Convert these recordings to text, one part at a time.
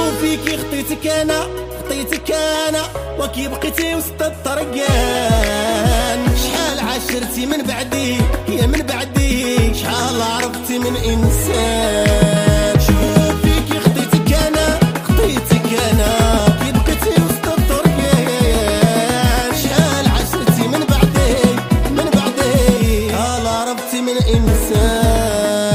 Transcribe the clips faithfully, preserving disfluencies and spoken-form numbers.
شوفيكي خطيتك انا خطيتك انا وكي بقيتي وسط الطرقان. شحال عاشرتي من بعدي يا من بعدي شحال عرفتي من انسان. شوفيكي خطيتك انا خطيتك انا كي بقيتي وسط الطرقان. شحال عاشرتي من بعدي من بعدي شحال عرفتي من انسان.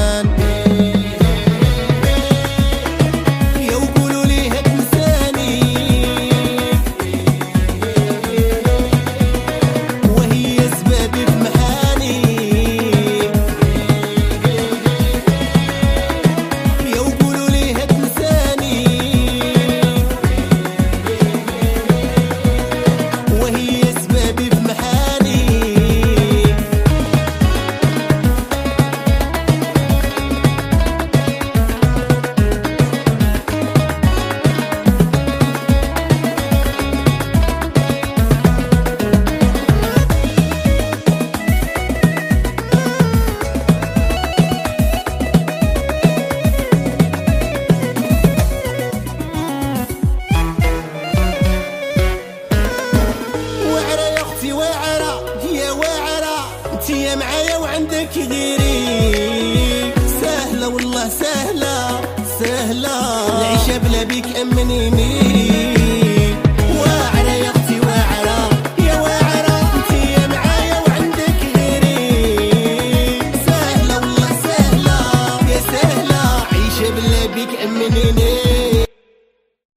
انتي معايا وعندك غيري سهلة والله سهلة سهلة العيشة بلا بيك أمنيني.